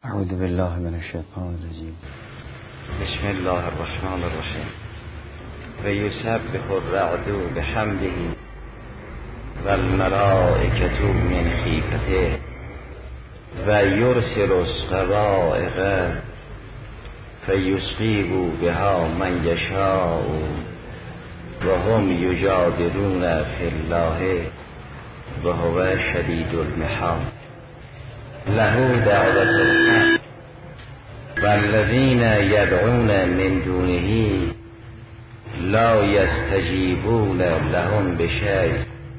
اعوذ بالله من الشیطان الرجیم. بسم الله الرحمن الرحیم. و یسبح الرعد بحمده و الملائکة من خیفته و یرسل الصواعق فیصیب بها من یشاء و هم یجادلون فی الله و هو شدید المحال. له دعوة الحق والذین یدعون من دونه لا یستجیبون لهم بشیء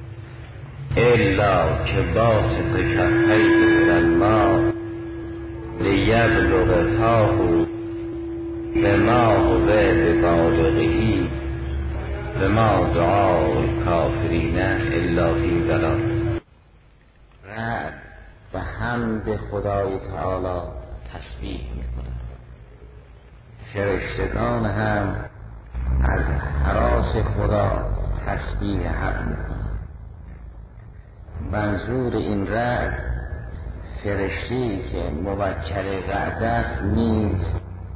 الا کباسط کفیه الى الماء لیبلغ فاه وما هو ببالغه وما دعاء الکافرین الا فی ضلال. رعد و حمد خدای تعالی تسبیح میکنند. فرشتگان هم از هراس خدا تسبیح حق میکنند. منظور این رعد فرشتی که موکل رعد است نیست،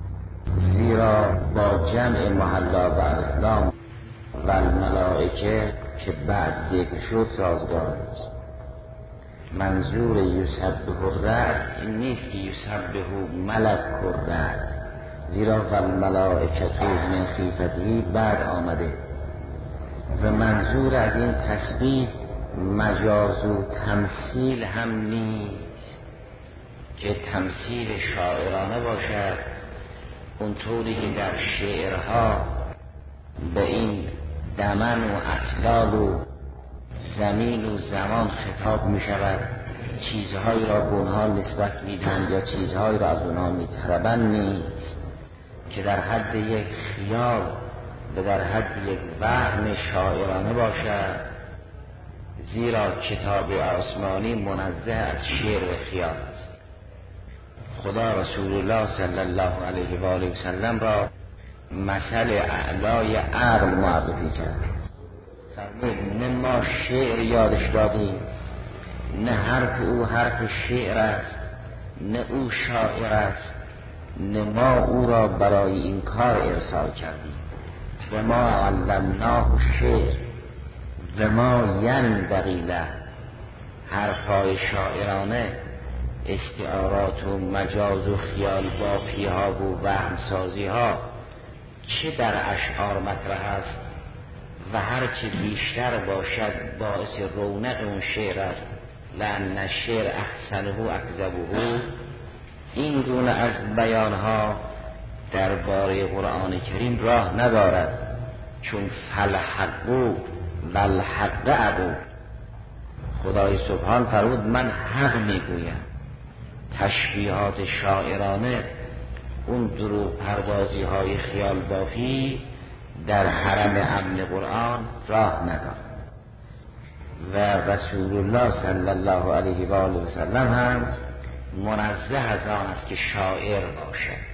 زیرا با جمع محلا و اسلام و الملائکه که بعد ذکر شد سازگار است. منظور یسبح الرعد این نیست که یسبح ملک الرعد، زیرا و الملائکة من خیفته بعد آمده و منظور از این تسبیح مجاز و تمثیل هم نیست که تمثیل شاعرانه باشد، اونطوری که در شعرها به این دمن و اطلال و زمین و زمان خطاب می شود، چیزهایی را به اونها نسبت می دهند یا چیزهایی را از اونها می طلبند، نیست که در حد یک خیال و در حد یک وهم شاعرانه باشد، زیرا کتاب آسمانی منزه از شعر و خیال است. خدا رسول الله صلی الله علیه و آله و سلم را مثل اعلای عقل معرفی کرد. نه ما شعر یادش دادیم، نه حرف او حرف شعر است، نه او شاعر است، نه ما او را برای این کار ارسال کردیم. و ما علمناه شعر و ما ینبغی له. حرفهای شاعرانه، استعارات و مجاز و خیال بافی ها و وهم سازی ها چه در اشعار مطرح است و هرچه بیشتر باشد باعث رونق اون شعر است. لأن الشعر احسنه اکذبه. این گونه از بیانها درباره قرآن کریم راه ندارد، چون فالحق و الحق ابو. خدای سبحان فرمود من حق میگویم. تشبیهات شاعرانه، اون دروغ پردازی های خیال بافی در حرم امن قرآن راه ندارد. و رسول الله صلی الله علیه و آله و سلم هم منزه از آن است که شاعر باشد.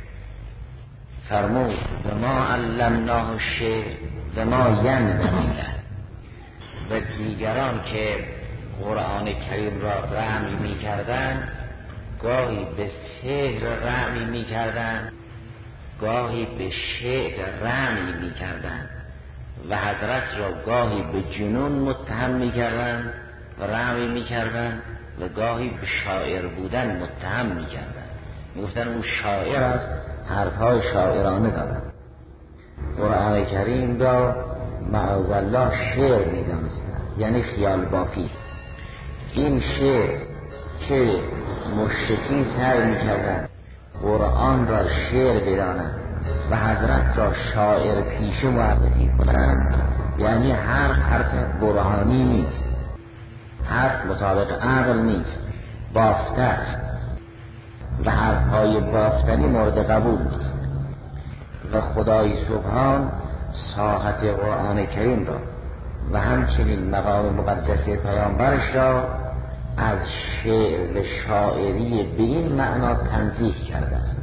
فرمود و ما علمناه الشعر و ما ینبغی له. و دیگران که قرآن کریم را رمی می کردند، گاهی به سحر رمی می کردند، گاهی به شعر رمی می کردند و حضرت را گاهی به جنون متهم می کردند و رمی می کردند و گاهی به شاعر بودن متهم می کردند. می گفتن اون شاعر است، حرفهای شاعرانه دارد. قرآن کریم را معاذالله شعر می دانستند، یعنی خیال بافی. این شعر که مشرکین سعی می کردند قرآن را شعر بدانند و حضرت را شاعر پیشه معرفی کنند، یعنی هر حرف برهانی نیست، حرف مطابق عقل نیست، بافته است و حرفهای بافتنی مورد قبول نیست. و خدای سبحان ساحت قرآن کریم را و همچنین مقام مقدس پیامبرش را از شعر و شاعری به این معنا تنزیه کرده است.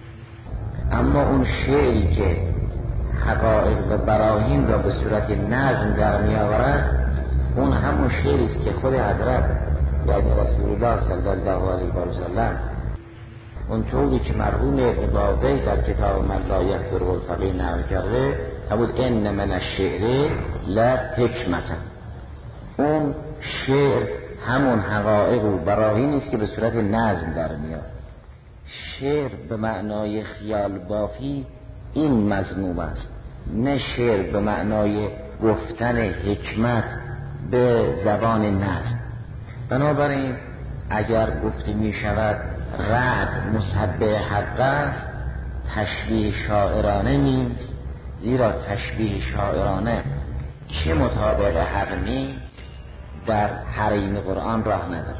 اما اون شعری که حقایق و براهین را به صورت نظم در می آورد، اون همون شعری است که خود حضرت یعنی رسول الله صلی الله علیه و سلم اونطوری که مرحوم ابن در کتاب من لا یحضره الفقیه نقل کرده بود ان من الشعر لحکمة. اون شعر همون حقایق و براهین است که به صورت نظم در میاد. شعر به معنای خیال بافی این مضموم است، نه شعر به معنای گفتن حکمت به زبان نظم. بنابراین اگر گفته می شود رعد مسبح حق است، تشبیه شاعرانه نیست، زیرا تشبیه شاعرانه که مطابق حق نیست در حریم قرآن راه نداره.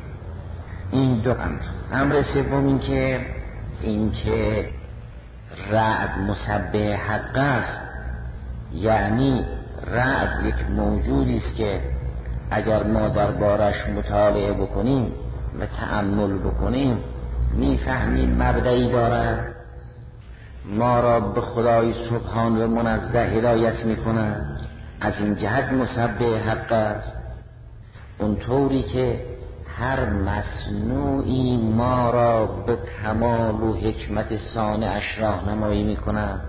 این دو امر سوم این که رعد مسبح حق است، یعنی رعد یک موجودی است که اگر ما دربارش مطالعه بکنیم و تأمل بکنیم میفهمیم مبدئی دارد، ما را به خدای سبحان و منزه هدایت میکند، از این جهت مسبح حق است. اونطوری که هر مصنوعی ما را به کمال و حکمت صانعش راهنمایی میکند.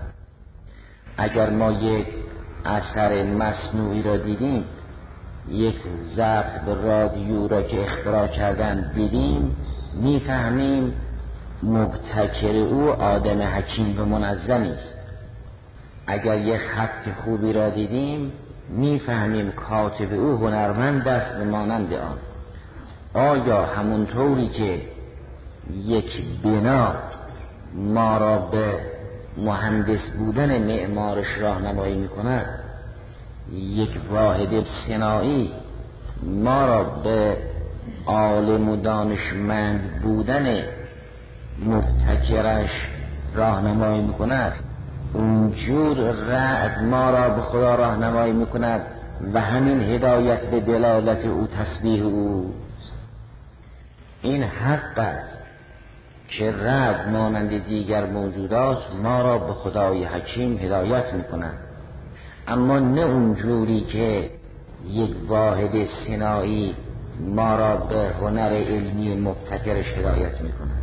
اگر ما یک اثر مصنوعی را دیدیم، یک ضبط به رادیو را که اختراع کردن دیدیم، میفهمیم مبتکر او آدم حکیم و منظمی است. اگر یک خط خوبی را دیدیم میفهمیم کاتب او هنرمند است و مانند آن. آیا همونطوری که یک بنا ما را به مهندس بودن معمارش راهنمایی میکند، یک واحد صناعی ما را به عالم و دانشمند بودن مبتکرش راهنمایی میکند، اونجور رعد ما را به خدا راهنمایی میکند و همین هدایت به دلالت او تسبیح اوست. این حق است که رعد مانند دیگر موجودات ما را به خدای حکیم هدایت میکند، اما نه اونجوری که یک واحد صناعی ما را به هنر علمی مبتکرش هدایت میکند،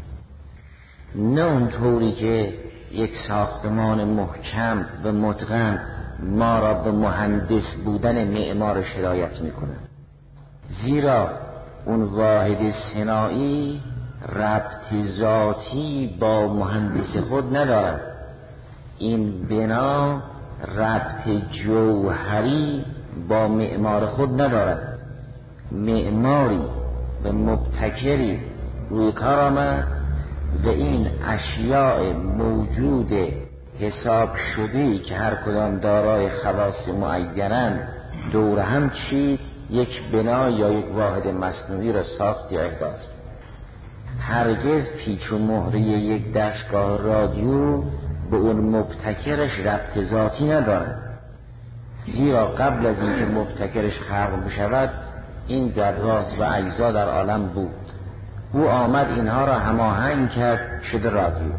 نه اونطوری که یک ساختمان محکم و متقن ما را به مهندس بودن معمارش هدایت میکند. زیرا اون واحد صناعی ربط ذاتی با مهندس خود ندارد، این بنا ربط جوهری با معمار خود ندارد. معماری و مبتکری روی کار آمد و این اشیاء موجود حساب شده‌ای که هر کدام دارای خواص معینند دور هم چید، یک بنا یا یک واحد مصنوعی را ساخت یا احداث. هرگز پیچ و مهره یک دستگاه رادیو به اون مبتکرش ربط ذاتی ندارد، زیرا قبل از اینکه مبتکرش خلق بشود این ذرات و اجزا در عالم بود. او آمد اینها را هماهنگ کرد شده رادیو.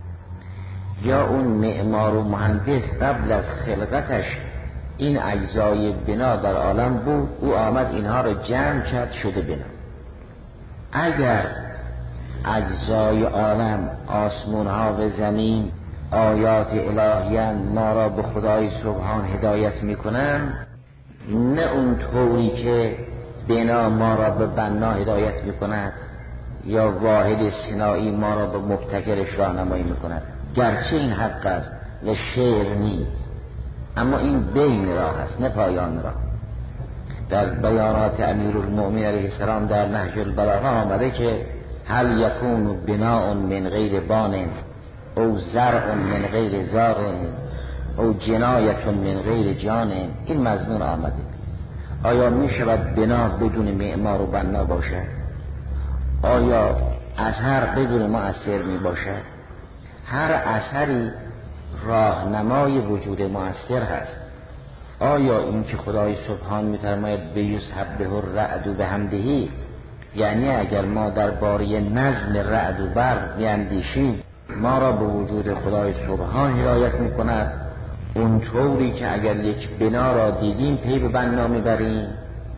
یا اون معمار و مهندس قبل از خلقتش این اجزای بنا در عالم بود، او آمد اینها را جمع کرد شده بنا. اگر اجزای عالم، آسمان ها و زمین آیات الهیان ما را به خدای سبحان هدایت میکنن، نه اون طوری که بنا ما را به بنا هدایت میکند یا واحد صناعی ما را به مبتکرش راهنمایی میکند، گرچه این حق است و شعر نیست، اما این بین راه است نه پایان راه. در بیانات امیرالمؤمنین علیه السلام در نهج البلاغه آمده که هل یکون بناء من غیر بان او زرع من غیر زار او جنایت من غیر جان، این مضمون آمده. آیا می شود بنا بدون معمار و بنا باشد؟ آیا اثر بدون مؤثر می باشد؟ هر اثری راهنمای وجود مؤثر هست. آیا این که خدای سبحان می فرماید بیسبح الرعد بحمده، یعنی اگر ما درباره نظم رعد و برق بیندیشیم ما را به وجود خدای سبحان هدایت می کند، اونطوری که اگر یک بنا را دیدیم پی به بنا می بریم؟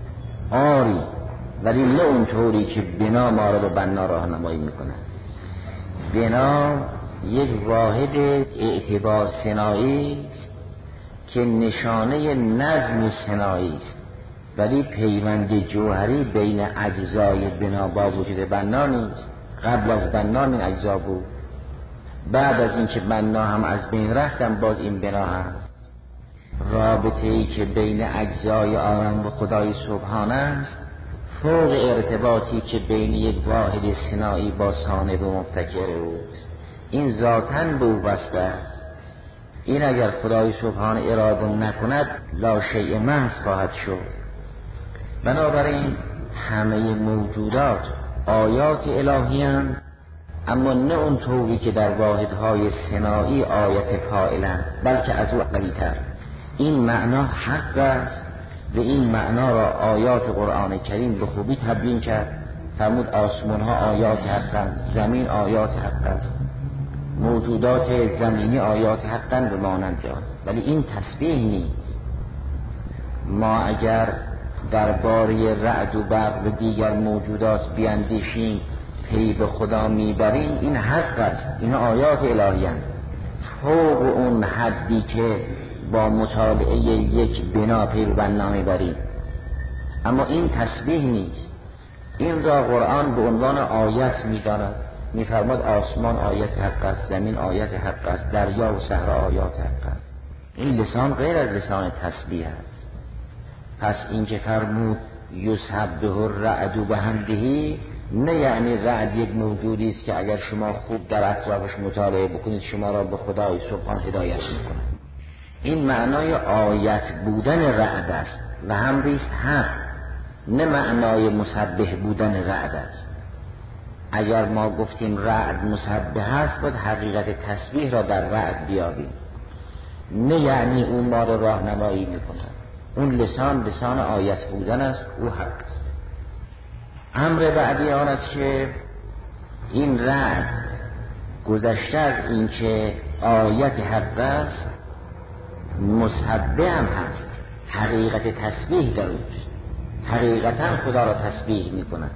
آری، ولی نه اونطوری که بنا ما را به بنا راهنمایی می کند. بنا یک واحد اعتبار صناعی است که نشانه نظم صناعی است، ولی پیوند جوهری بین اجزای بنا با وجود بنا نیست. قبل از بنا این اجزا بود، بعد از اینکه بنا هم از بین رفتن باز این بنا هم. رابطه ای که بین اجزای عالم و خدای سبحانه است فوق ارتباطی که بین یک واحد صناعی با صانع و مبتکر اوست. این ذاتاً به او بسته است. این اگر خدای سبحانه اراده نکند لا شیء محض خواهد شد. بنابراین همه موجودات آیات الهی هستند، اما نه اون طوری که در واحدهای صناعی آیت فاعلند، بلکه از او قوی‌تر. این معنا حق است و این معنا را آیات قرآن کریم به خوبی تبیین کرد. فرمود آسمان ها آیات حقند، زمین آیات حق است، موجودات زمینی آیات حقند به مانند آن. ولی این تسبیح نیست. ما اگر درباره رعد و برق و دیگر موجودات بیندیشیم پی به خدا میبریم، این حق است، این آیات الهی هستند، فوق اون حدی که با مطالعه یک بنا پی به بنا میبریم. اما این تسبیح نیست. این را قرآن به عنوان آیت میداند، میفرماد آسمان آیت حق است، زمین آیت حق است، دریا و صحرا آیات حق است. این لسان غیر از لسان تسبیح است. پس این که فرمود یسبح الرعد بحمده، نه یعنی رعد یک موجودی است که اگر شما خوب در اطرافش مطالعه بکنید شما را به خدای سبحان هدایت میکند. این معنای آیت بودن رعد است و هم ریست حق، نه معنای مسبح بودن رعد است. اگر ما گفتیم رعد مسبح است باید حقیقت تسبیح را در رعد بیابیم، نه یعنی اون ما را راهنمایی میکند. اون لسان آیت بودن است، او حق است. امر بعدی آن است که این رعد گذشته از این که آیت حق است مسبح هم هست، حقیقت تسبیح در اوست، حقیقتا خدا را تسبیح میکنند.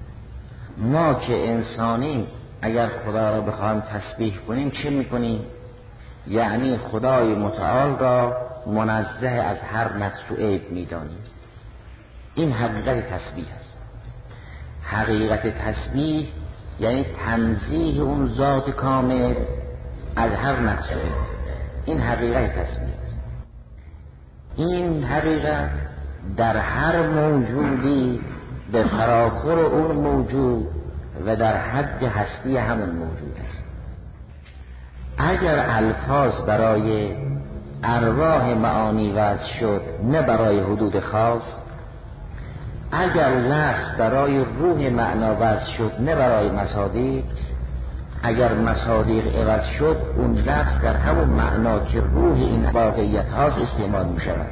ما که انسانیم اگر خدا را بخوایم تسبیح کنیم چه میکنیم؟ یعنی خدای متعال را منزه از هر نقص و عیب میدانیم. این حقیقت تسبیح است. حقیقت تسبیح یعنی تنزیه اون ذات کامل از هر نقص و عیب. این حقیقت تسبیح است. این حقیقت در هر موجودی به فراخور اون موجود و در حد هستی همون موجود است. اگر الفاظ برای ارواح معانی وضع شد نه برای حدود خاص، اگر لفظ برای روح معنا وضع شد نه برای مصادیق، اگر مصادیق عوض شد اون لفظ در همون معنا که روح این واقعیت هاست استعمال می شود.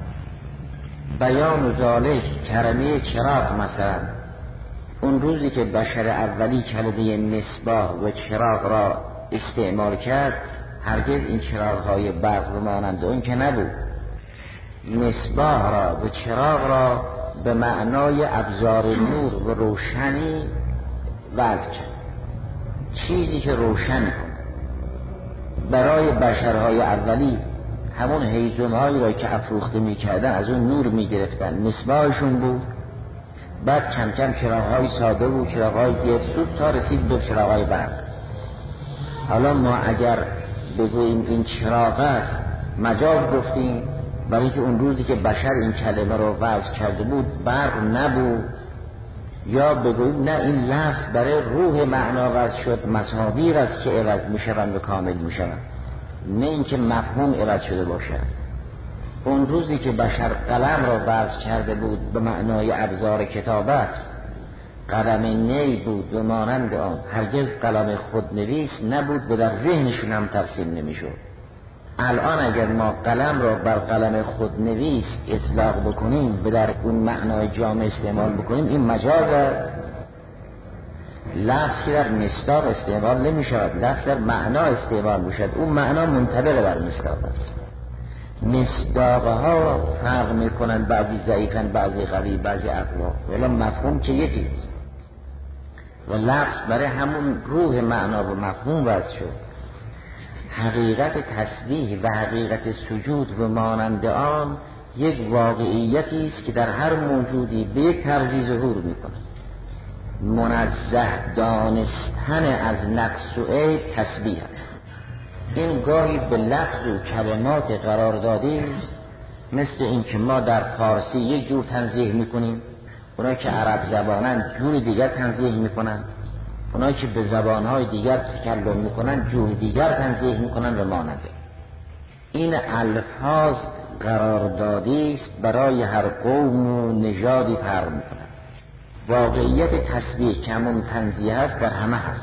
بیان ذالک کلمه چراغ مثلا، اون روزی که بشر اولی کلمه مصباح و چراغ را استعمال کرد هرگز این چراغ‌های برق و مانند اون که نبود. مصباح را و چراغ را به معنای ابزار نور و روشنی وضع کرد، چیزی که روشن کنه. برای بشرهای اولی همون هیزم‌هایی را که افروخته می‌کردن از اون نور می‌گرفتن، مصباحشون بود. بعد کم کم چراغ‌های ساده بود، چراغ‌های گردسوز تا رسید به چراغ‌های برق. حالا ما اگر بگوییم این چراغ است مجاز گفتیم، برای که اون روزی که بشر این کلمه رو وضع کرده بود برق نبود. یا بگوییم نه این لفظ برای روح معنا وضع شد، مصادیق است که عوض میشوند و کامل میشوند، نه اینکه مفهوم عوض شده باشد. اون روزی که بشر قلم را وضع کرده بود به معنای ابزار کتابت، قلم نی بود و مانند آن، هرگز قلم خودنویس نبود و در ذهنشون هم ترسیم نمیشد. الان اگر ما قلم را بر قلم خودنویس اطلاق بکنیم و در اون معنای جامع استعمال بکنیم این مجاز است. لفظ که در مصداق استعمال نمی شود، لفظ در معنا استعمال می شود، اون معنا منطبق بر مصداق است. مصداقها فرق می کنند، بعضی ضعیفن، بعضی قوی، بعضی اقوا، ولی مفهوم که یکیست. و لفظ برای همون روح معنا و مفهوم وضع شد. حقیقت تسبیح و حقیقت سجود و مانند آن یک واقعیتی است که در هر موجودی به یک طرزی ظهور میکنه. منزه دانستن از نقص و عیب تسبیح است. این گاهی به لفظ و کلمات قرار داده است، مثل این که ما در فارسی یک جور تنزیه میکنیم، اونایی که عرب زبانن جور دیگر تنزیه میکنن، اونایی که به زبانهای دیگر تکلم میکنن جور دیگر تنزیه میکنن و ماننده. این الفاظ قرار داده است برای هر قوم و نژادی فرق میکنن. واقعیت تسبیح که همون تنزیه است در همه هست.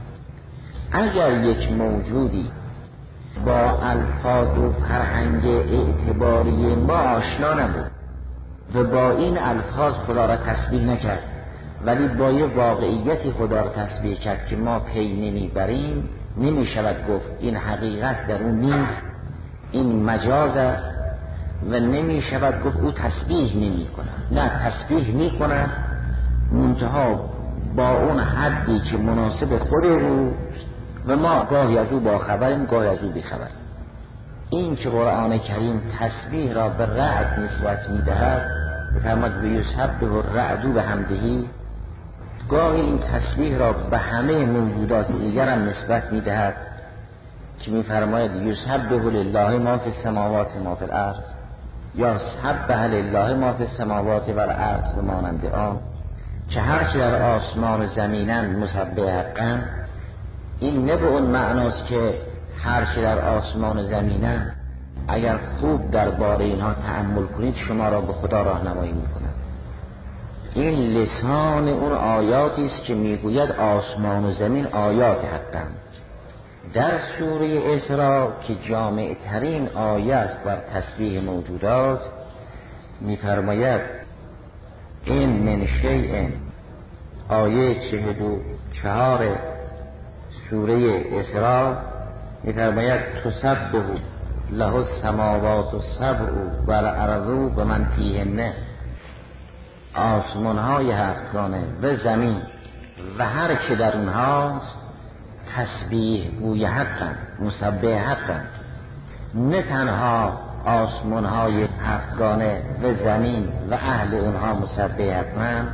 اگر یک موجودی با الفاظ و فرهنگ اعتباری ما آشنا نبود و با این الفاظ خدا را تسبیح نکرد، ولی با یه واقعیتی خدا را تسبیح کرد که ما پی نمیبریم، نمیشود گفت این حقیقت در اون نیست، این مجاز است، و نمیشود گفت او تسبیح نمی کند. نه، تسبیح می کند، منتها با اون حدی که مناسب خود اوست و ما گاهی از او با خبریم، گاهی از او بی خبریم. این که قرآن کریم تسبیح را به رعد نسبت می‌دهد، می‌فرماید و یسبح الرعد بحمده، گاهی این تسبیح را به همه موجودات دیگر هم نسبت می‌دهد که می‌فرماید یسبح لله ما فی السماوات و ما فی الارض، یا سبح لله ما فی السماوات و الارض و مانند آن، که هر چه در آسمان و زمینن مسبح حقاً. این نه به اون معناست که هر چه در آسمان و زمینن اگر خوب درباره اینها تأمل کنید شما را به خدا راهنمایی میکنند. این لسان اون آیاتی است که میگوید آسمان و زمین آیات حقاً. در سوره اسراء که جامع ترین آیه است بر تسبیح موجودات، میفرماید این من شیء، آیه 44 سوره اسراء میفرماید تسبح له السماوات السبع و الارض و من فیهن، آسمان های هفتگانه و زمین و هر که در اونهاست تسبیح گوی حقن، مسبح حقن. نه تنها آسمان های هفتگانه و زمین و اهل اونها مسبح حقن،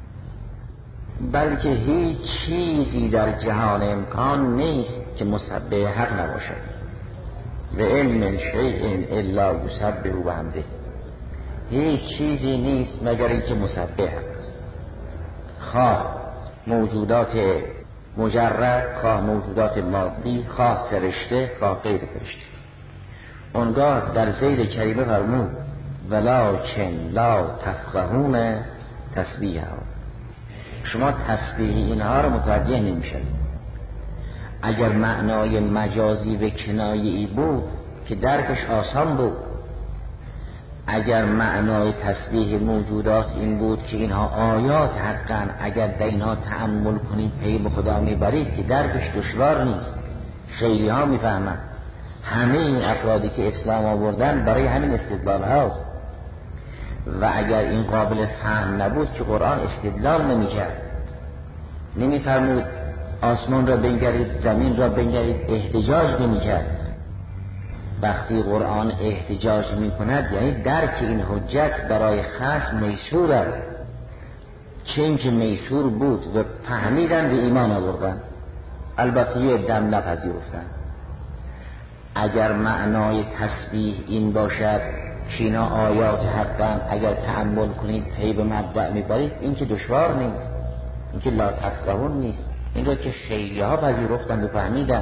بلکه هیچ چیزی در جهان امکان نیست که مسبح حق نباشد. و این من شیء الا یسبح بحمده، هیچ چیزی نیست مگر اینکه مسبح است. خواه موجودات مجرد، خواه موجودات مادی، خواه فرشته، خواه غیر فرشته. اونگاه در ذیل کریمه فرمود ولکن لا تفقهون تسبیحهم، شما تسبیح اینها رو متوجه نمیشید. اگر معنای مجازی و کنایه‌ای بود که درکش آسان بود، اگر معنای تسبیح موجودات این بود که اینها آیات حقاً، اگر در اینها تأمل کنید پی به خدا میبرید، که درکش دشوار نیست، خیلی ها میفهمند. همه این افرادی که اسلام آوردن برای همین استدلال هاست، و اگر این قابل فهم نبود که قرآن استدلال نمیکرد، نمیفرمود آسمان را بنگرید، زمین را بنگرید، احتجاج نمیکرد. وقتی قرآن احتجاج میکند یعنی درک این حجت برای خصم میسور است، چه اینکه میسور بود و فهمیدن و ایمان آوردن، البته یه دم نپذیرفتن. اگر معنای تسبیح این باشد که اینا آیات حقاً، اگر تأمل کنید پی به مبدأ میبرید، این که دشوار نیست، این که لا تفقهون نیست، این را که خیلی ها پذیرفتن و فهمیدن.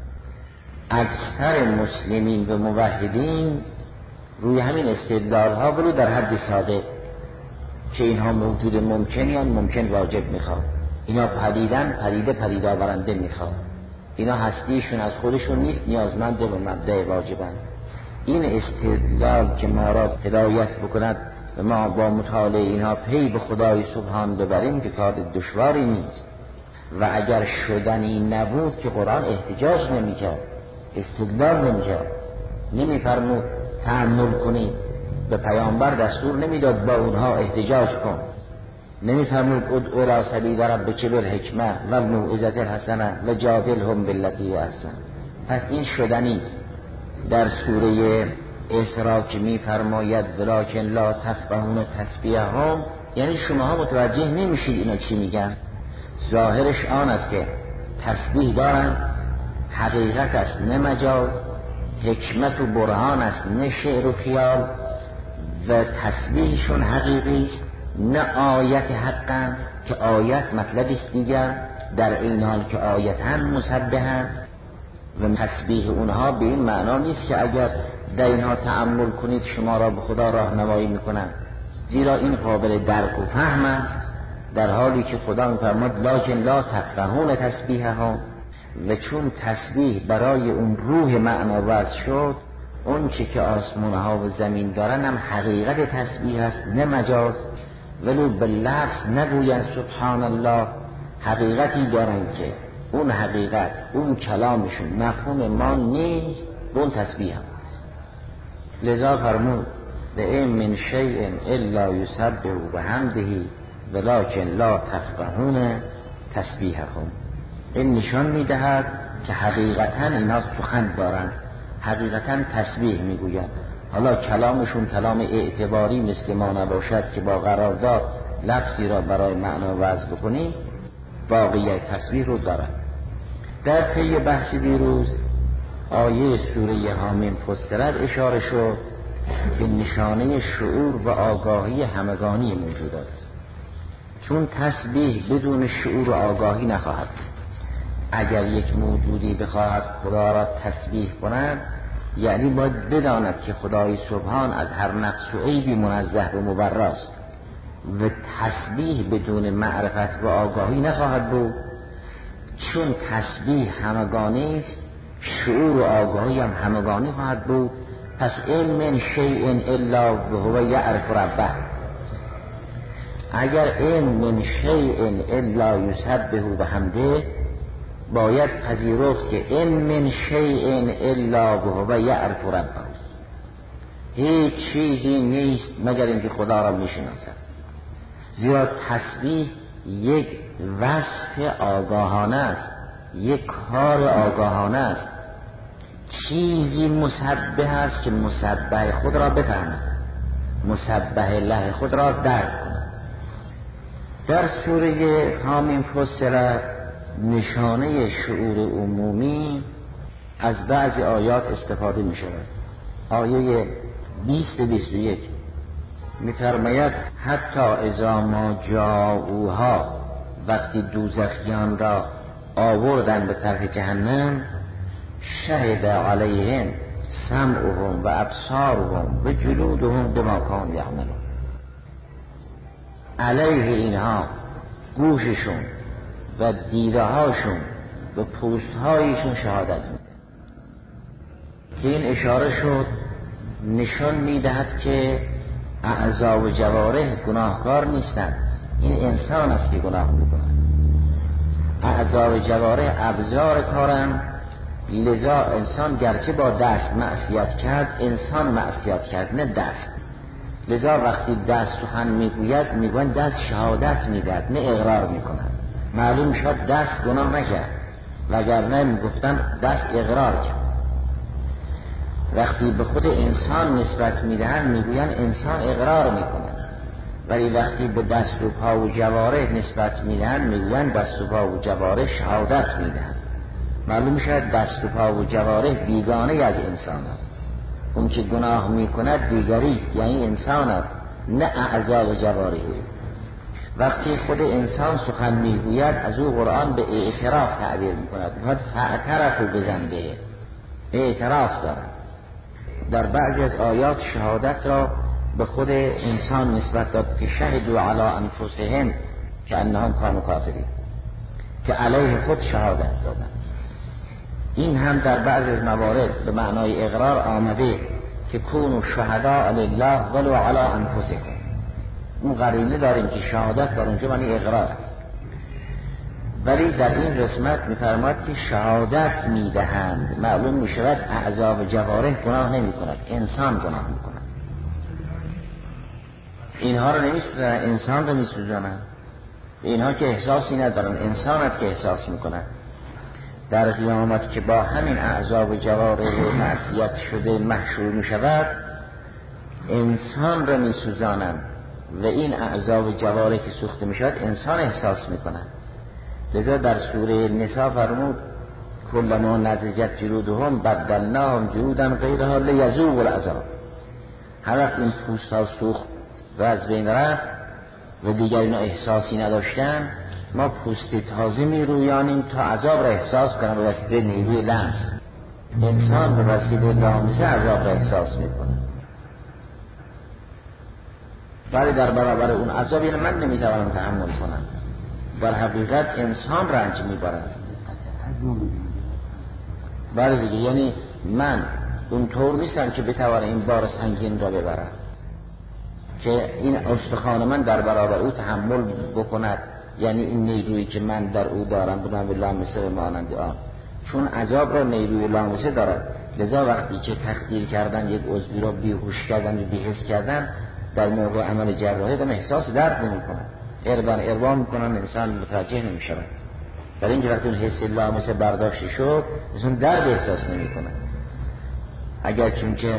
اکثر مسلمین و موحدین روی همین استدلال ها برو در حد ساده که اینها موجود ممکنیان، ممکن واجب میخواد، اینا پدیدن، پدیده پدید آورنده میخواد، اینا هستیشون از خودشون نیست، نیازمند به مبدأ واجبن. این استدلال که ما را هدایت بکند و ما با مطالعه اینها پی به خدای سبحان ببریم که کار دشواری نیست. و اگر شدنی نبود که قرآن احتجاج نمیکرد، استدلال نمیکرد، نمیفرمود تأمل کنید، به پیامبر دستور نمیداد با اونها احتجاج کن، نمیفرمود ادعو الی سبیل ربک بالحکمه و الموعظة الحسنه و جادلهم بالتی هی احسن. پس این شدنی است. در سوره اسراء که میفرماید ولکن لا تفقهون تسبیحهم، یعنی شماها متوجه نمیشید اینا چی میگن. ظاهرش آن است که تسبیح دارن، حقیقت است نه مجاز، حکمت و برهان است نه شعر و خیال، و تسبیحشون حقیقی است نه آیت حقا که آیت مطلبی است دیگر، در این حال که آیتاً مسبحن. و تسبیح اونها به این معنا نیست که اگر در اینها تأمل کنید شما را به خدا راهنمایی میکنن، زیرا این قابل درک و فهم است، در حالی که خدا میفرماد لکن لا تفقهون تسبیحهم. و چون تسبیح برای اون روح معنا وضع شد، اون چی که آسمان ها و زمین دارن هم حقیقت تسبیح است نه مجاز، ولو به لفظ نگوین سبحان الله، حقیقتی دارن که اون حقیقت اون کلامشون مفهوم ما نیست، اون تسبیح هم. لذا فرمود و این من شیء الا یسبح بحمده ولکن لا تفقهون تسبیحهم. این نشان میدهد که حقیقتا اینا سخن دارن، حقیقتا تسبیح میگوین. حالا کلامشون کلام اعتباری مثل ما نباشد که با قرارداد لفظی را برای معنا وضع بکنیم، واقعیت تسبیح رو دارن. در طی بحث دیروز آیه سوره حامیم فصلت اشاره شد که نشانه شعور و آگاهی همگانی موجودات است. چون تسبیح بدون شعور و آگاهی نخواهد. اگر یک موجودی بخواهد خدا را تسبیح کند، یعنی باید بداند که خدای سبحان از هر نقص و عیبی منزه و مبراست، و تسبیح بدون معرفت و آگاهی نخواهد بود. چون تسبیح همگانی است، شعور و آگاهی هم همگانی خواهد بود. پس این من شیء الا وهو یعرف ربه. اگر این من شیء الا یسبح بحمده، باید پذیرفت که این من شیء الا وهو یعرف ربه، هیچ چیزی نیست مگر اینکه خدا را میشناسد. زیرا تسبیح یک وصف آگاهانه است، یک کار آگاهانه است. چیزی مسبح است که مسبح خود را بفهمد، مسبح له خود را درک کند. در سوره حامیم فصلت نشانه شعور عمومی از بعضی آیات استفاده می شود. آیه 20-21 می‌فرماید حتی اذا ما جاءوها، وقتی دوزخیان را آوردن به طرف جهنم، شهد علیهم سمعهم و ابصارهم و جلودهم بما کانوا یعملون. علیه اینها گوششون و دیده‌هاشون و پوست‌هایشون شهادت میده. که این اشاره شد نشان میدهد که اعضا و جوارح گناهکار نیستند، این انسان است که گناه میکنه. اعضا و جوارح ابزار کارن، لذا انسان گرچه با دست معصیت کرد، انسان معصیت کرد نه دست. لذا وقتی دست سخن میگوید میگوین دست شهادت میدهد نه اقرار میکند. معلوم شد دست گناه نکرد، وگرنه میگفتن دست اقرار کرد. وقتی به خود انسان نسبت میدهن میگوین انسان اقرار میکنه، ولی وقتی به دست و پا و جوارح نسبت میدهن میگوین دست و پا و جوارح شهادت میدهن. معلوم شد دست و پا و جوارح بیگانه از انسان است. اون که گناه میکند دیگری، یعنی انسان است نه اعضا و جوارح. وقتی خود انسان سخن میگوید از او قرآن به اعتراف تعبیر میکند، میگوید فاعترفوا بذنبهم، اعتراف دارد. در بعضی از آیات شهادت را به خود انسان نسبت داد که شهدوا علی انفسهم که انهم کانوا کافرین، که علیه خود شهادت دادن. این هم در بعضی از موارد به معنای اقرار آمده که کونوا شهداء لله ولو علی انفسکم. اون قرینه داریم که شهادت در اونجا معنی اقرار است، ولی در این قسمت می‌فرماید که شهادت میدهند. معلوم میشود اعضا و جوارح گناه نمی‌کند، انسان گناه می‌کند. اینها رو نمی‌سوزانند، انسان رو می‌سوزانند. اینها که احساسی ندارن، انسان است که احساس میکنن. در قیامت که با همین اعضا و جوارح معصیت شده محشور میشود، انسان را میسوزانند و این اعضا و جوارح که سوخته میشود انسان احساس میکنن. لذا در سوره نساء فرمود کلما نضجت جلودهم بدلناهم جلودا غیرها لیذوقوا العذاب. هر وقت این پوست ها سوخت و از بین رفت و دیگر اینا احساسی نداشتن، ما پوست تازه می رویانیم تا عذاب را احساس کنن به وسیله نیروی لمس. انسان به وسیله لامسه عذاب را احساس میکنه. ولی در برابر اون عذاب یعنی من نمیتوانم تحمل کنم. در حقیقت انسان رنج میبرد. بله دیگه، یعنی من اونطور نیستم که بتوانم این بار سنگین را ببرم که این استخوان من در برابر او تحمل بکند. یعنی این نیرویی که من در او دارم بودم به لامسه و مانند آن، چون عذاب را نیروی لامسه دارد. لذا وقتی که تخدیر کردن یک عضوی را بیهوش کردن و بی‌حس کردن، در موقع عمل جراحی هم احساس درد نمی‌کنن، اربا میکنن، انسان متوجه نمی‌شود. برای اینکه وقتی اون حس لامسه برداشته شد، انسان درد احساس نمی‌کنه. اگر چون که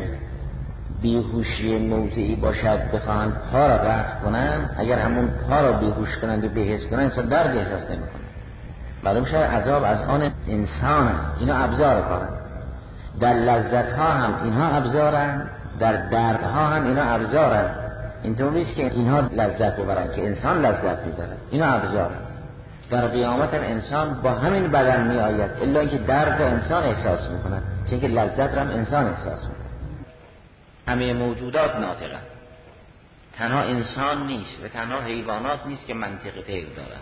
بیهوشی موضعی باشد بخواهند پا را قطع کنن، اگر همون پا را بیهوش کنند و بی‌حس کنند، انسان درد احساس نمی‌کنه. معلوم شد عذاب از آن انسان است. اینا ابزار کارن. در لذت ها هم اینها ابزارن، در درد ها هم اینا ابزارن. اینطور نیست که اینها لذت ببرن که انسان لذت میبره. اینا ابزارن. در قیامت هم انسان با همین بدن می آید، الا اینکه درد انسان احساس میکنن، چون که لذت را هم انسان احساس میکنه. همه موجودات ناطقن، تنها انسان نیست و تنها حیوانات نیست که منطق غیر دارن.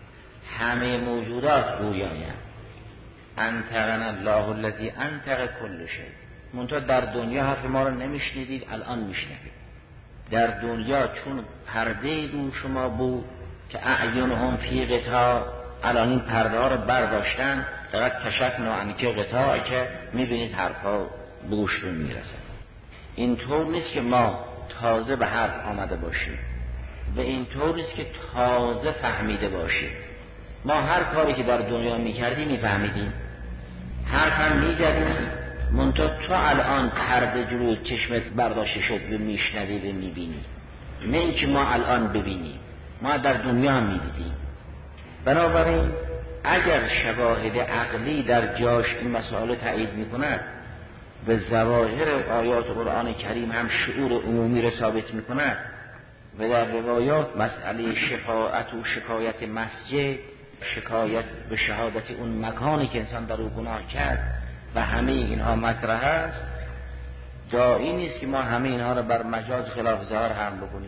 همه موجودات گویایند. انطقنا الله الذی انطق کل شیء. منتها در دنیا حرف ما رو نمیشنیدید، الان میشنوید. در دنیا چون پرده رو شما بود که اعینهم فی غطاء، الان این پرده ها رو برداشتن، فقط کشفنا عنک غطاء که میبینید حرفا به گوشتون میرسن. اینطور نیست که ما تازه به حرف آمده باشیم و اینطور نیست که تازه فهمیده باشیم. ما هر کاری که در دنیا میکردیم میفهمیدیم، حرفم میزدیم، منتها تو الان پرده جلوی چشمت برداشته شد و میشنوی و میبینی، نه اینکه ما الان ببینیم. ما در دنیا هم میدیدیم. بنابراین اگر شواهد عقلی در جاش این مسائل تایید میکند و ظواهر آیات قرآن کریم هم شعور عمومی را ثابت میکند و در روایات مسئله شفاعت و شکایت مسجد، شکایت به شهادت اون مکانی که انسان در او گناه کرد و همه اینها مطرح است، جایی نیست که ما همه اینها را بر مجاز خلاف ظاهر هم بکنیم.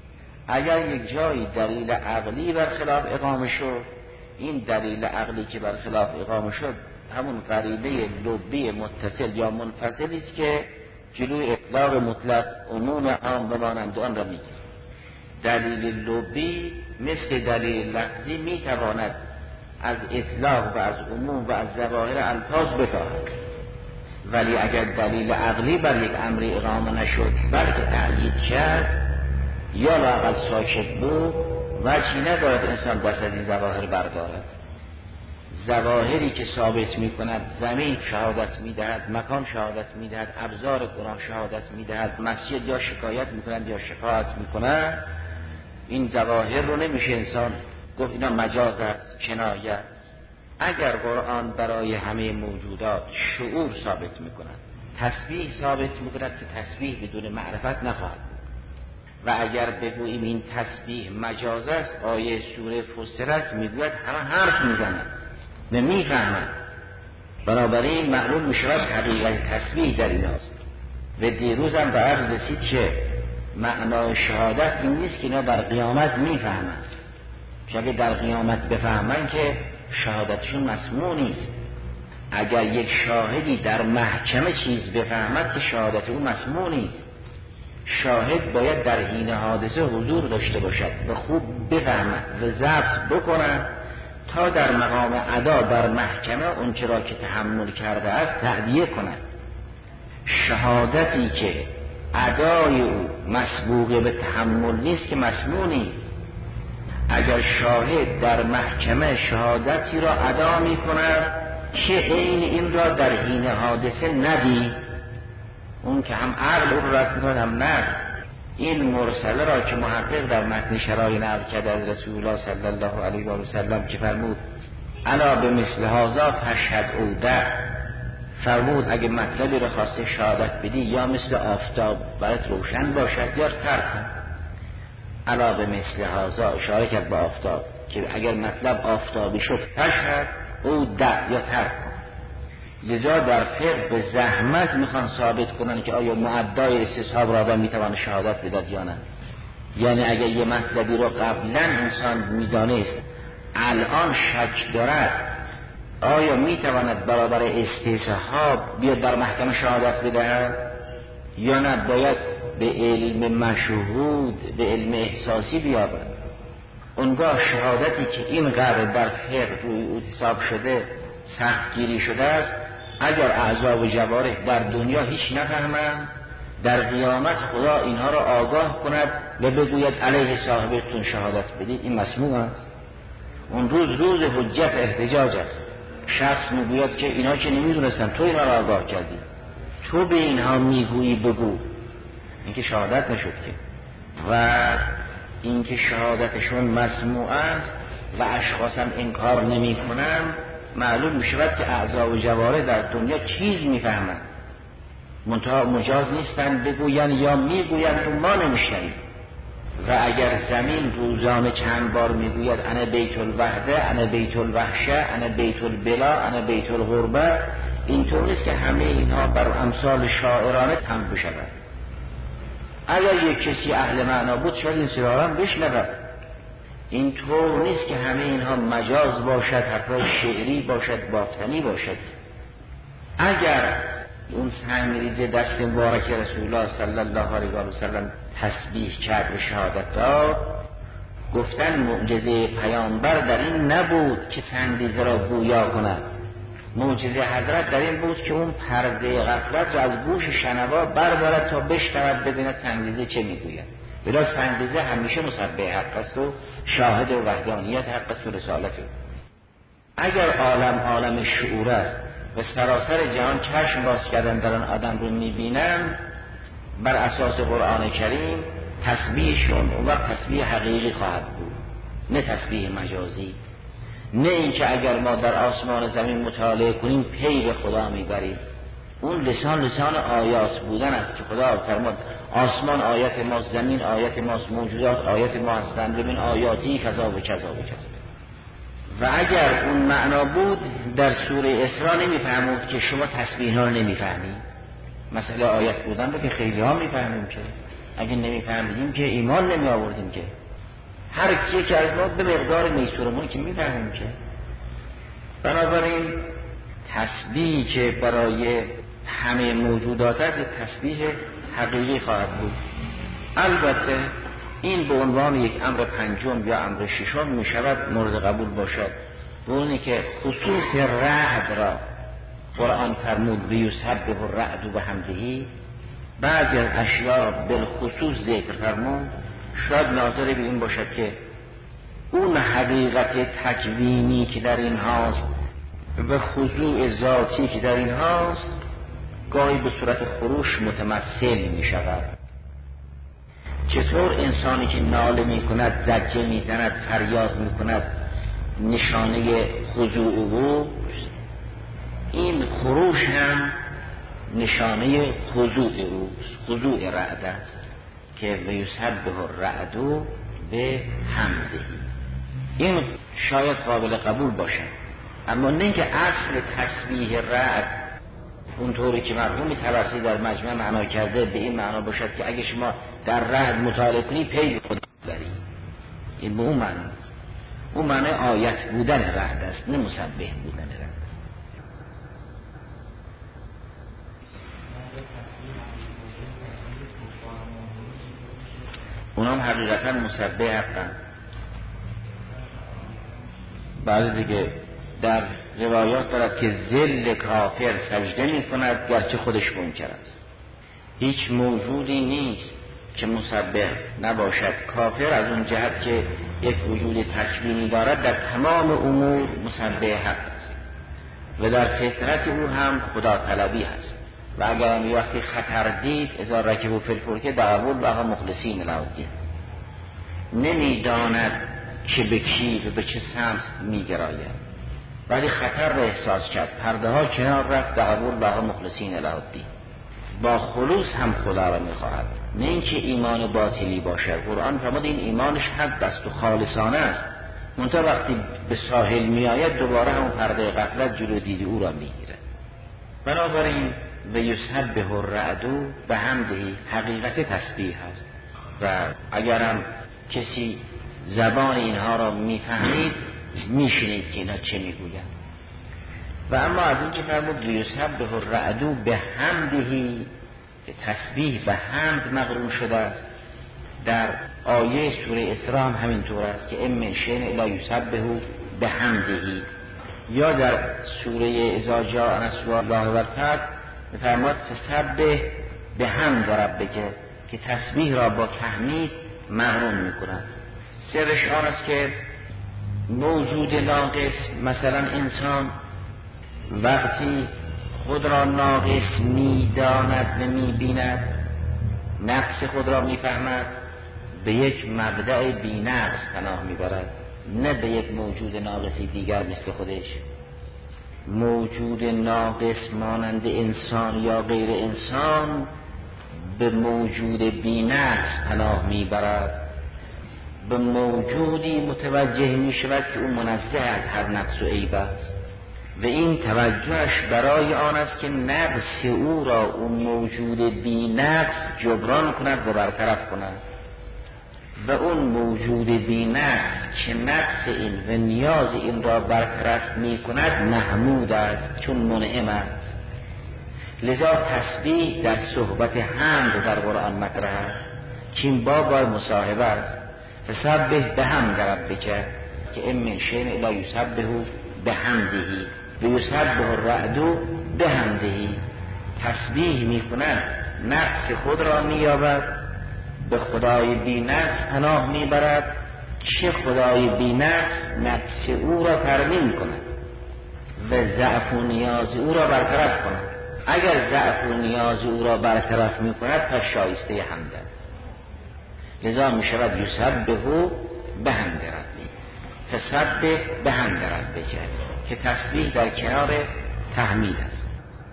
اگر یک جایی دلیل عقلی بر خلاف اقامه شد، این دلیل عقلی که بر خلاف اقامه شد همون قرینه لبی متصل یا منفصلی است که جلوی اطلاق مطلق عموم عام بمانند آن را میگیرد. دلیل لبی مثل دلیل لفظی میتواند از اطلاق و از عموم و از ظواهر الفاظ بکاهد، ولی اگر دلیل عقلی بر یک امر اقامه نشد بلکه تأیید کرد یا لااقل ساکت بود، وجهی ندارد انسان دست از این ظواهر بردارد. ظواهری که ثابت میکند زمین شهادت میدهد، مکان شهادت میدهد، ابزار گناه شهادت میدهد، مسجد یا شکایت میکنند یا شفاعت میکنند، این ظواهر رو نمیشه انسان گفت اینا مجاز است، کنایه است. اگر قرآن برای همه موجودات شعور ثابت میکند، تسبیح ثابت میکند که تسبیح بدون معرفت نخواهد بود، و اگر بگوییم این تسبیح مجاز است، آیه سوره فصلت میگوید همه حرف میزنند و میفهمند. بنابراین معلوم میشود حقیقت تسبیح در این است. و دیروز هم به عرض رسید که معنای شهادت این نیست که اینا در قیامت میفهمند، که اگر در قیامت بفهمند که شهادتشون مسموع نیست. اگر یک شاهدی در محکمه چیز بفهمد که شهادت او مسموع نیست. شاهد باید در حین حادثه حضور داشته باشد و خوب بفهمد و ضبط بکند تا در مقام ادا در محکمه اون چرا که تحمل کرده است تأدیه کند. شهادتی که ادای او مسبوق به تحمل نیست که مسموع نیست. اگر شاهد در محکمه شهادتی را ادا می کند که عین این را در حین حادثه ندید، اون که هم عقل او را رد می‌کند هم نه. این مرسله را که محقق در متن شرایع نقل کرده از رسول الله صلی الله علیه و سلم که فرمود الا به مثل هذا فشهد او ده، فرمود اگه مطلبی را خواسته شهادت بدی یا مثل آفتاب برات روشن باشد یا ترک کن. الا به مثل هذا اشاره کرد به آفتاب که اگر مطلب آفتابی شد فشهد او ده یا ترک کن. لذا در فقه به زحمت میخوان ثابت کنن که آیا معدای استصحاب را آدم میتواند شهادت بدهد یا نه. یعنی اگر یه مطلبی رو قبلا انسان میدانست الان شک دارد آیا میتواند برابر استصحاب بیاد در محکمه شهادت بدهد یا نه باید به علم مشهود به علم احساسی بیابد. اونگاه شهادتی که این قرار در فقه روی او حساب شده سخت گیری شده است، اگر اعضا و جوارح در دنیا هیچ نفهمند در قیامت خدا اینها را آگاه کند و بگوید علیه صاحبتون شهادت بدید، این مسموع است. اون روز حجت احتجاج است. شخص میگوید که اینا که نمیدونستن تو اینها را آگاه کردی، تو به اینها میگویی بگو، این که شهادت نشد که. و این که شهادتشون مسموع است و اشخاص هم انکار نمی کنن، معلوم می شود که اعضا و جوارح در دنیا چیز می فهمند، منتها مجاز نیستن بگوین یا میگویند و ما نمیشنیم. و اگر زمین روزانه چند بار میگوید انا بیت الوحده، انا بیت الوحشه، انا بیت البلا، انا بیت الغربه، اینطور نیست که همه اینها بر امثال شاعرانه تمام بشود. اگر یک کسی اهل معنا بود شاید این سرارم بشنود. این طور نیست که همه اینها مجاز باشد، حتی شعری باشد، باطنی باشد. اگر اون سنگریزه دست مبارک رسول الله صلی الله علیه و سلم تسبیح کرد و شهادت داد، گفتن معجزه پیامبر در این نبود که سنگریزه را گویا کند، معجزه حضرت در این بود که اون پرده غفلت را از گوش شنوا بردارد تا بشنود ببیند سنگریزه چه میگوید. بلا سنگریزه همیشه مسبح حق است و شاهد و وحدانیت حق است و رسالت. اگر عالم شعور است و سراسر جهان چشم باز کردن در آن آدم رو میبینن، بر اساس قرآن کریم تسبیحشون اون وقت تسبیح حقیقی خواهد بود، نه تسبیح مجازی. نه اینکه اگر ما در آسمان زمین مطالعه کنیم پی به خدا میبریم. اون لسان آیات بودن است که خدا فرمود آسمان آیت ماست، زمین آیت ماست، موجودات آیت ما هستند، ببین آیاتی کذا و کذا و کذا. و اگر اون معنا بود در سوره اسراء نمیفهمود که شما تسبیح ها رو نمیفهمید. مسئله آیت بودن رو که خیلی ها میفهمیم، که اگه نمیفهمیدیم که ایمان نمی آوردیم، که هر کی که از ما به مقدار میسورمون که میفهمیم. که بنابراین تسبیح که برای همه موجودات است تسبیح حقیقی خواهد بود. البته این به عنوان یک امر پنجم یا امر ششم می شود مورد قبول باشد، به اونی که خصوص رعد را قرآن فرمود بیسبح الرعد بحمده، بعضی از اشیاء را بالخصوص ذکر فرمود. شاید ناظر به این باشد که اون حقیقت تکوینی که در این هاست و خضوع ذاتی که در این هاست گاهی به صورت خروش متمثل می شود. چطور انسانی که ناله می کند، زجه می زند، فریاد می کند نشانه خضوع او، این خروش هم نشانه خضوع اوست، خضوع رعد است که بیسبح الرعد به حمده. این شاید قابل قبول باشد، اما نه که اصل تسبیح رعد اونطوری که مرحوم طبرسی در مجمع معنا کرده به این معنا باشد که اگه شما در رعد مطالعه کنی پی خدا بری. این به اون معنا است. اون معنی آیت بودن رعد است، نه مسبح بودن رعد. اونام حقیقتا مسبح هستند. بعد دیگه در روایات دارد که ذل کافر سجده می کند گرچه خودش منکر است. هیچ موجودی نیست که مسبح نباشد. کافر از اون جهت که یک وجود تکوینی دارد در تمام امور مسبح حق است و در فطرت او هم خدا طلبی هست و اگر هم وقتی خطر دید اذا رکبوا فی الفلک دعوا الله مخلصین له الدین، نمیداند که به کی و به چه سمت میگراید، ولی خطر را احساس کرد، پرده ها کنار رفت، دعوا الله مخلصین له الدین، با خلوص هم خدا را میخواهد، نه اینکه ایمان باطلی باشد. قرآن فرمود این ایمانش حق است و خالصانه است، منتها وقتی به ساحل میآید دوباره هم پرده غفلت جلو دید او را میگیره. بنابراین و یسبح الرعد بحمده حقیقت تسبیح است و اگرم کسی زبان اینها را میفهمید میشنید که اینا چه میگویند. و اما از این که فرمود یسبح الرعد بحمده، تسبیح به حمد مقرون شده است، در آیه سوره اسراء هم همینطور است که ام من شیء الا یسبح بحمده، یا در سوره اذا جاء نصر الله والفتح می‌فرماد فسبح بحمد ربک، که تسبیح را با تحمید مقرون می‌کنند. سرش آن است که موجود ناقص، مثلا انسان وقتی خود را ناقص می‌داند و می‌بیند، نقص خود را می‌فهمد، به یک مبدأ بی‌نقص پناه می‌برد، نه به یک موجود ناقصی دیگر مثل خودش. موجود ناقص مانند انسان یا غیر انسان به موجود بی‌نقص پناه می‌برد، به موجودی متوجه می‌شود که او منزه از هر نقص و عیب است و این توجهش برای آن است که نقص او را اون موجود بی نقص جبران کند و برطرف کند و اون موجود بی نقص که نقص این و نیاز این را برطرف می کند محمود است، چون منعم است. لذا تسبیح در صحبت حمد در قرآن مطرح است که این باب مصاحبه است. فسبح بحمد ربک که ام من شیء الا یسبح بحمده و یسبح الرعد بحمده، تسبیح می کند، نقص خود را می یابد، به خدای بی نقص پناه می برد که خدای بی نقص او را ترمیم کند و ضعف و نیاز او را برطرف کند. اگر ضعف و نیاز او را برطرف می کند پس شایسته حمد است. لذا می شود یسبح بحمد ربی، فسبح بحمد ربک، که تسبیح در کنار تحمید است،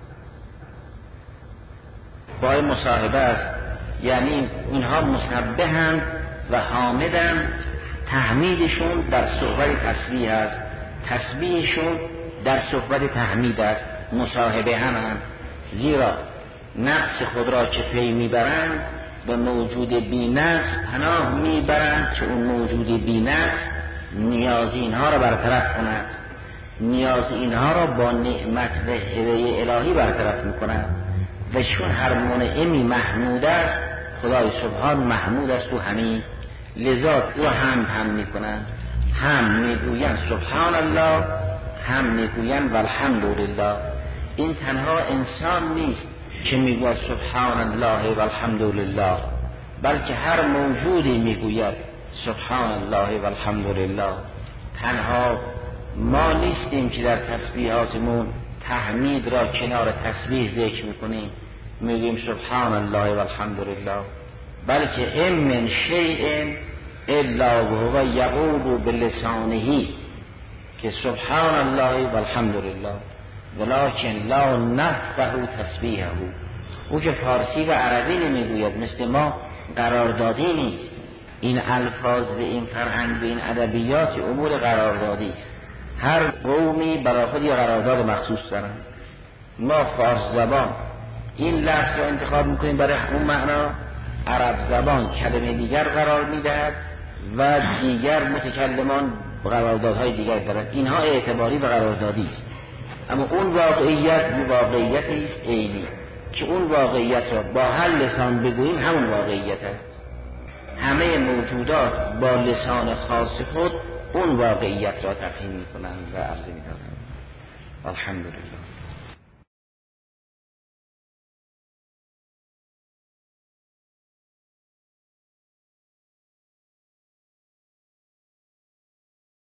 با مصاحبه است. یعنی اینها مسبحند و حامدند، تحمیدشون در صحبت تسبیح است، تسبیحشون در صحبت تحمید است، مصاحبه همند. زیرا نقص خود را که پی میبرند به موجود بی نقص پناه میبرند که اون موجود بی نقص نیاز اینها را برطرف کند، نیاز اینها را با نعمت و هبه الهی برطرف میکند و چون هر منعمی محمود است، خدای سبحان محمود است و همین، لذا او هم میکنند، هم میگویند سبحان الله، هم میگویند والحمدلله. این تنها انسان نیست که میگوید سبحان الله والحمدلله، بلکه هر موجودی میگوید سبحان الله والحمدلله. تنها ما نیستیم که در تسبیحاتمون تحمید را کنار تسبیح ذکر میکنیم، میگیم سبحان الله والحمدلله، بلکه ام من شیء الا وهو یقول بلسانه که سبحان الله والحمدلله ولکن لا نفقه تسبیحه. او که فارسی و عربی نمیگوید، مثل ما قراردادی نیست. این الفاظ و این فرهنگ و این ادبیات امور قراردادی است. هر قومی برای خود یه قرارداد مخصوص دارن. ما فارس زبان این لفظ رو انتخاب میکنیم برای اون معنا، عرب زبان کلمه دیگر قرار میدهد و دیگر متکلمان قراردادهای دیگر دارند. اینها اعتباری و قراردادی است، اما اون واقعیت واقعیتی است عینی که اون واقعیت را با هر لسان بگوییم همون واقعیت است. همه موجودات با لسان خاص خود اون واقعیت را تفهیم میکنند و عرض میکنند. الحمدلله.